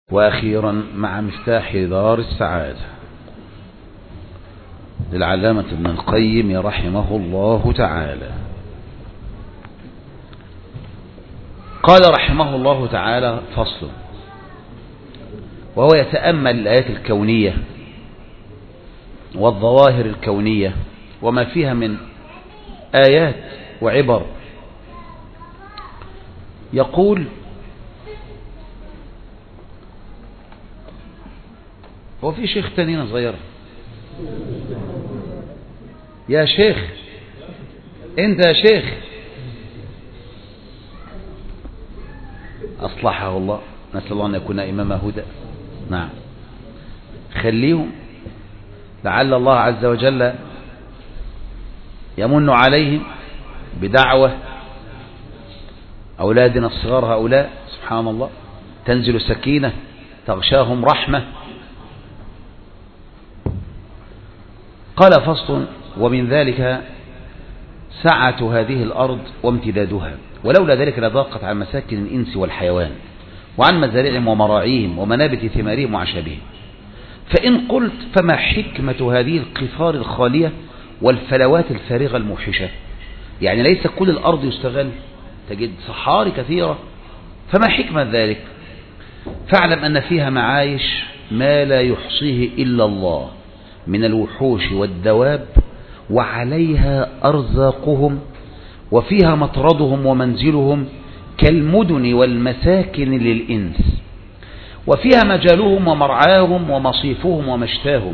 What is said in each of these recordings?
وأخيرا مع مفتاح دار السعادة للعلامة ابن القيم رحمه الله تعالى. قال رحمه الله تعالى: فصل. وهو يتأمل الآيات الكونية والظواهر الكونية وما فيها من آيات وعبر. يقول: هو في شيخ تانيين صغير؟ يا شيخ انت يا شيخ، أصلحه الله، نسأل الله أن يكون إمام هدى. نعم، خليهم لعل الله عز وجل يمن عليهم بدعوة أولادنا الصغار هؤلاء، سبحان الله، تنزل سكينة تغشاهم رحمة. قال: فصل. ومن ذلك سعة هذه الأرض وامتدادها، ولولا ذلك لضاقت عن مساكن الإنس والحيوان وعن مزارعهم ومراعيهم ومنابت ثمارهم وعشبهم. فإن قلت: فما حكمة هذه القفار الخالية والفلوات الفارغة الموحشة؟ يعني ليس كل الأرض يستغل، تجد صحاري كثيرة، فما حكمة ذلك؟ فاعلم أن فيها معايش ما لا يحصيه إلا الله من الوحوش والدواب، وعليها أرزاقهم، وفيها مطردهم ومنزلهم كالمدن والمساكن للإنس، وفيها مجالهم ومرعاهم ومصيفهم ومشتاهم.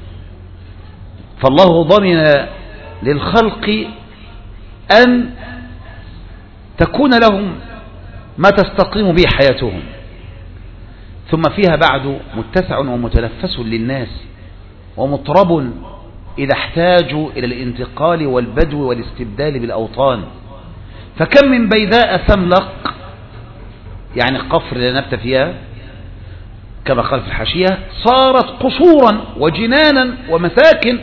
فالله ضمن للخلق أن تكون لهم ما تستقيم به حياتهم. ثم فيها بعد متسع ومتنفس للناس، ومطرب إذا احتاجوا إلى الانتقال والبدو والاستبدال بالأوطان. فكم من بيداء ثملق، يعني قفر لا نبت فيها كما قال في الحاشية، صارت قصورا وجنانا ومساكن.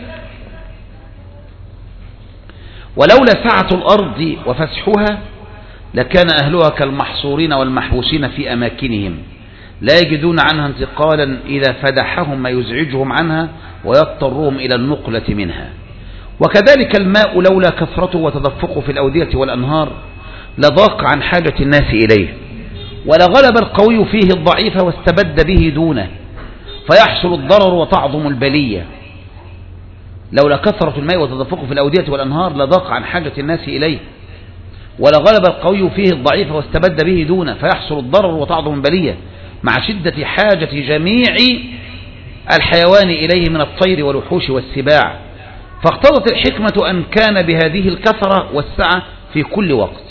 ولولا سعة الأرض وفسحها لكان أهلها كالمحصورين والمحبوسين في أماكنهم، لا يجدون عنها انتقالا إذا فدحهم ما يزعجهم عنها ويضطرهم إلى النقلة منها. وكذلك الماء لولا كثرته وتدفقه في الأودية والأنهار لضاق عن حاجة الناس إليه، ولغلب القوي فيه الضعيف واستبد به دونه، فيحصل الضرر وتعظم البلية. لولا كثرة الماء وتدفقه في الأودية والأنهار لضاق عن حاجة الناس إليه، ولغلب القوي فيه الضعيف واستبد به دونه، فيحصل الضرر وتعظم البلية، مع شدة حاجة جميع الحيوان إليه من الطير والوحوش والسباع. فاقتضت الحكمة أن كان بهذه الكثرة والسعة في كل وقت.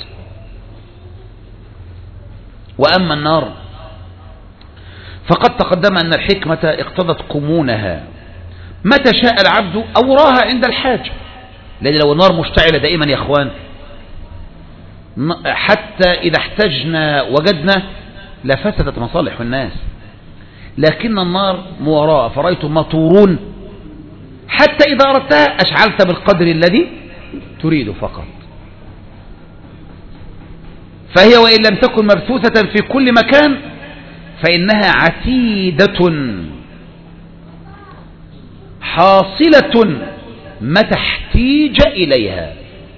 وأما النار فقد تقدم أن الحكمة اقتضت كمونها متى شاء العبد أو راها عند الحاجة. لأن لو النار مشتعلة دائما يا أخوان، حتى إذا احتجنا وجدنا لفسدت مصالح الناس. لكن النار موراء فرأيتم ما تورون، حتى إذا أردتها أشعلت بالقدر الذي تريد فقط. فهي وإن لم تكن مبثوثة في كل مكان فإنها عتيدة حاصلة متى احتيج إليها،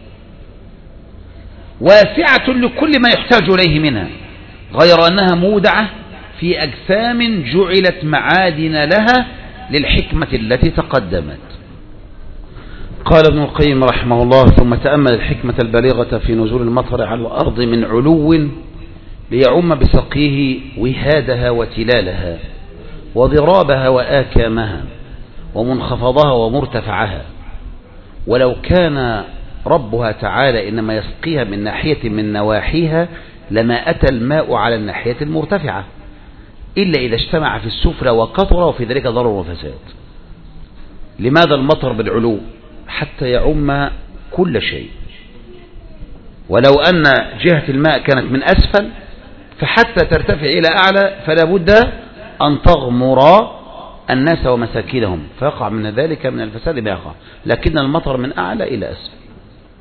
واسعة لكل ما يحتاج إليه منها، غير أنها مودعة في أجسام جعلت معادن لها للحكمة التي تقدمت. قال ابن القيم رحمه الله: ثم تأمل الحكمة البالغة في نزول المطر على الأرض من علو ليعم بسقيه وهادها وتلالها وضرابها وآكامها ومنخفضها ومرتفعها. ولو كان ربها تعالى إنما يسقيها من ناحية من نواحيها لما أتى الماء على الناحية المرتفعة، إلا إذا اجتمع في السفلى وكثر، وفي ذلك ضرر وفساد. لماذا المطر بالعلو؟ حتى يعم كل شيء. ولو أن جهة الماء كانت من أسفل فحتى ترتفع إلى أعلى فلا بد أن تغمر الناس ومساكنهم، فيقع من ذلك من الفساد ما يقع. لكن المطر من أعلى إلى أسفل،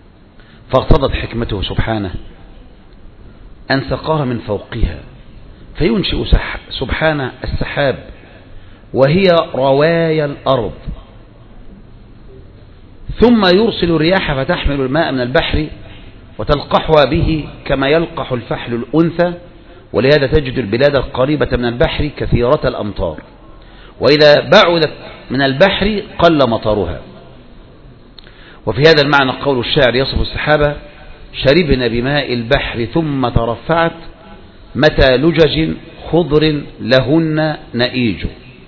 فاقتضت حكمته سبحانه أن سقاها من فوقها فينشئ سبحانه السحاب وهي روايا الأرض، ثم يرسل الرياح فتحمل الماء من البحر وتلقحها به كما يلقح الفحل الأنثى، ولهذا تجد البلاد القريبة من البحر كثيرة الأمطار، وإذا بعدت من البحر قل مطرها. وفي هذا المعنى قول الشاعر يصف السحابة: شربنا بماء البحر ثم ترفعت متى لجج خضر لهن نئيج.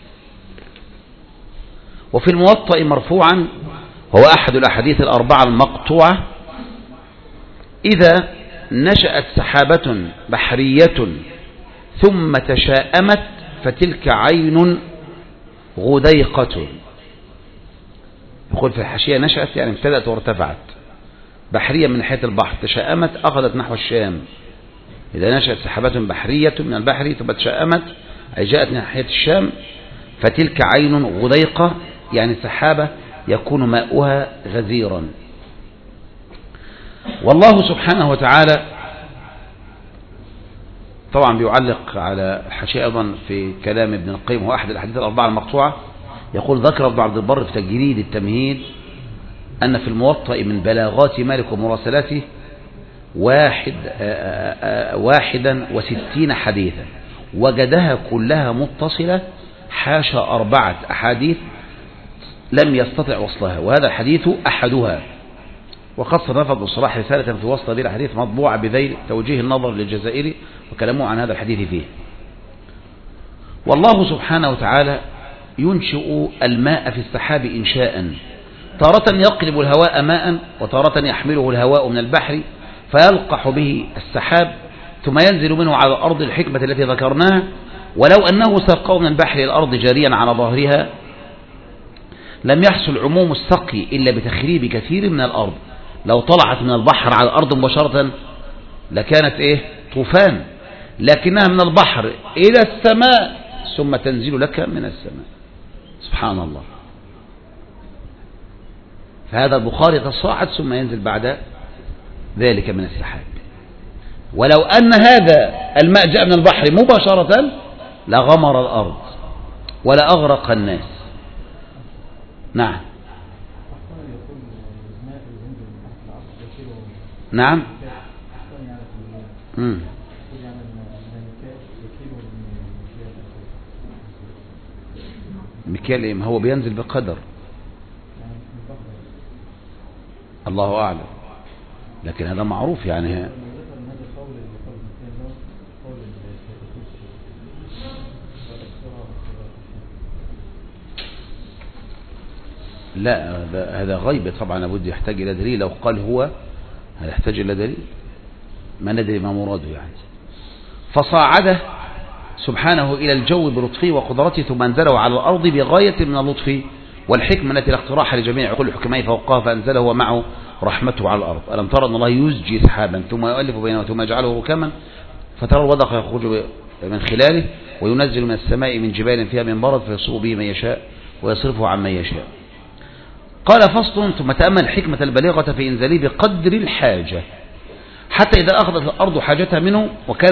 وفي الموطأ مرفوعا، وهو أحد الأحاديث الأربعة المقطوعة: إذا نشأت سحابة بحرية ثم تشاءمت فتلك عين غديقة. يقول في الحاشية نشأت يعني ابتدأت وارتفعت، بحرية من ناحية البحر، تشاءمت أخذت نحو الشام. إذا نشأت سحابة بحرية من البحر ثم تشاءمت أي جاءت من ناحية الشام، فتلك عين غديقة يعني سحابة يكون ماؤها غزيرا. والله سبحانه وتعالى طبعا بيعلق على الحاشية أيضا في كلام ابن القيم، هو أحد الأحاديث الأربعة المقطوعة، يقول: ذكر ابن عبد البر في تجريد التمهيد أن في الموطأ من بلاغات مالك ومراسلاته 61 حديثا وجدها كلها متصلة، حاشا 4 أحاديث لم يستطع وصلها، وهذا الحديث أحدها. وقد صنف ابن صلاح رسالة في وصل هذه الحديث مطبوعة بذيل توجيه النظر للجزائري، وكلموا عن هذا الحديث فيه. والله سبحانه وتعالى ينشئ الماء في السحاب إنشاء، تارة يقلب الهواء ماء، وتارة يحمله الهواء من البحر فيلقح به السحاب ثم ينزل منه على الأرض الحكمة التي ذكرناها. ولو أنه ساقه من البحر إلى الأرض جاريا على ظهرها لم يحصل عموم السقي إلا بتخريب كثير من الأرض. لو طلعت من البحر على الأرض مباشرة لكانت طوفان، لكنها من البحر إلى السماء ثم تنزل لك من السماء. سبحان الله. فهذا البخار يتصاعد ثم ينزل بعد ذلك من السحاب. ولو أن هذا الماء جاء من البحر مباشرة لغمر الأرض ولا أغرق الناس. نعم نعم. مكيال ما هو بينزل بقدر، الله أعلم، لكن هذا معروف يعني. لا هذا غيب طبعا، لابد يحتاج إلى دليل. لو قال هو هذا يحتاج إلى دليل، ما ندري ما مراده يعني. فصاعده سبحانه إلى الجو بلطفه وقدرته ثم أنزله على الأرض بغاية من اللطف والحكمة التي لا اقتراح لجميع عقول الحكماء فوقها، فأنزله ومعه رحمته على الأرض. ألم ترى أن الله يزجي سحابا ثم يؤلف بينه ثم يجعله ركاما فترى الودق يخرج من خلاله وينزل من السماء من جبال فيها من برد فيصيب به من يشاء ويصرفه عن من يشاء. قال: فصل. ثم تأمل الحكمة البالغة في إنزاله بقدر الحاجة، حتى إذا أخذت الأرض حاجتها منه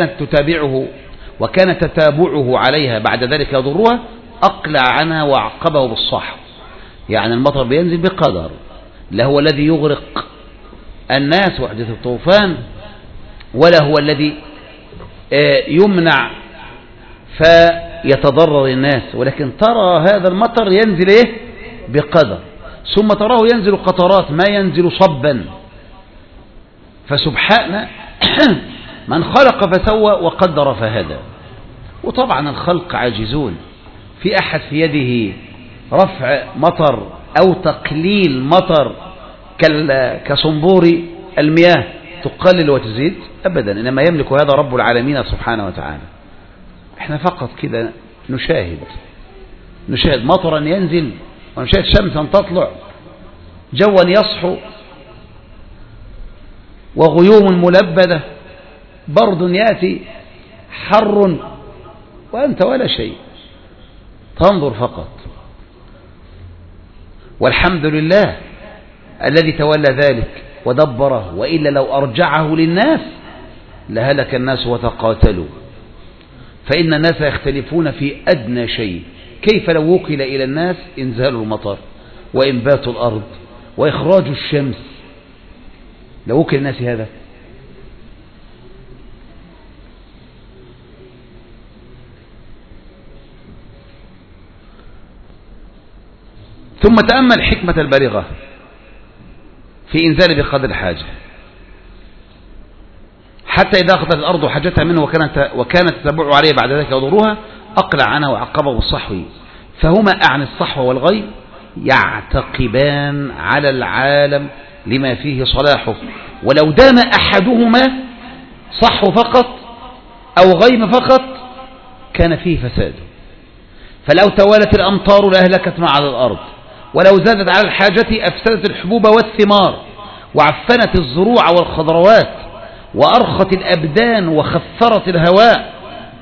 وكان تتابعه عليها بعد ذلك يضرها أقلع عنها وعقبه بالصحر. يعني المطر بينزل بقدر، لا هو الذي يغرق الناس ويحدث الطوفان، ولا هو الذي يمنع فيتضرر الناس، ولكن ترى هذا المطر ينزل بقدر، ثم تراه ينزل قطرات ما ينزل صبا. فسبحان من خلق فسوى وقدر فهدى. وطبعا الخلق عاجزون، في أحد في يده رفع مطر أو تقليل مطر كصنبور المياه تقلل وتزيد؟ أبدا، إنما يملك هذا رب العالمين سبحانه وتعالى. احنا فقط كده نشاهد مطرا ينزل، ونشاهد شمسا تطلع، جوا يصحو، وغيوم ملبدة، برد يأتي، حر، وأنت ولا شيء تنظر فقط. والحمد لله الذي تولى ذلك ودبره، وإلا لو أرجعه للناس لهلك الناس وتقاتلوا. فإن الناس يختلفون في أدنى شيء. كيف لو وكل إلى الناس إنزال المطر وإنبات الأرض وإخراج الشمس؟ لو وكل الناس هذا. ثم تأمل حكمة البالغة في إنزال بقدر الحاجة، حتى إذا أخذت الأرض حاجتها منه وكانت تتبع عليه بعد ذلك يضرها أقلع عنها وعقبه بالصحو. فهما أعني الصحو والغيب يعتقبان على العالم لما فيه صلاحه، ولو دام أحدهما صحو فقط أو غيم فقط كان فيه فساد. فلو توالت الأمطار لأهلكت ما على الأرض، ولو زادت على الحاجة أفسدت الحبوب والثمار وعفنت الزروع والخضروات وأرخت الأبدان وخفرت الهواء،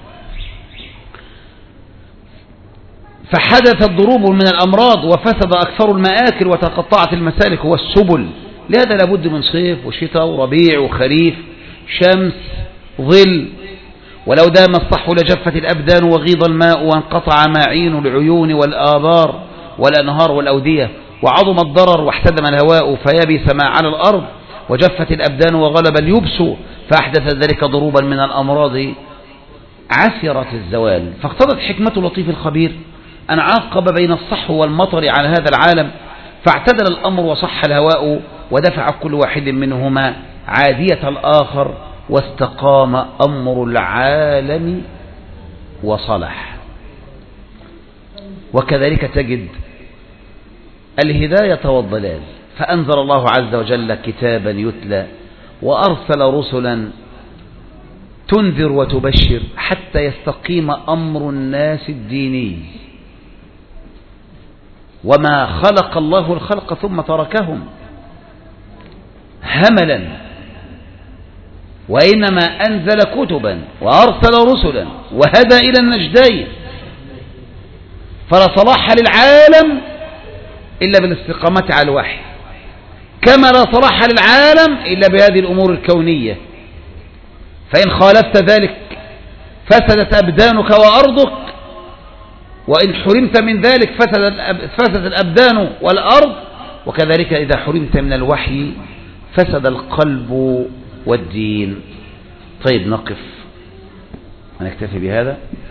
فحدثت ضروب من الأمراض وفسد أكثر المآكل وتقطعت المسالك والسبل. لهذا لابد من صيف وشتاء وربيع وخريف، شمس ظل. ولو دام الصحو لجفت الأبدان وغيض الماء وانقطع معين العيون والآبار والأنهار والأودية، وعظم الضرر واحتدم الهواء فيبس ما على الأرض، وجفت الأبدان وغلب اليبس فأحدث ذلك ضروبا من الأمراض عسرة الزوال. فاقتضت حكمة اللطيف الخبير أن عاقب بين الصحو والمطر على هذا العالم، فاعتدل الأمر وصح الهواء ودفع كل واحد منهما عادية الآخر، واستقام أمر العالم وصلح. وكذلك تجد الهداية والضلال، فأنزل الله عز وجل كتابا يتلى وأرسل رسلا تنذر وتبشر حتى يستقيم أمر الناس الديني. وما خلق الله الخلق ثم تركهم هملا، وإنما أنزل كتبا وأرسل رسلا وهدى إلى النجدين. فلا صلاح للعالم إلا بالاستقامة على الوحي، كما لا صلاح للعالم إلا بهذه الأمور الكونية. فإن خالفت ذلك فسدت أبدانك وأرضك، وإن حرمت من ذلك فسدت الأبدان والأرض. وكذلك إذا حرمت من الوحي فسد القلب والدين. طيب نقف ونكتفي بهذا.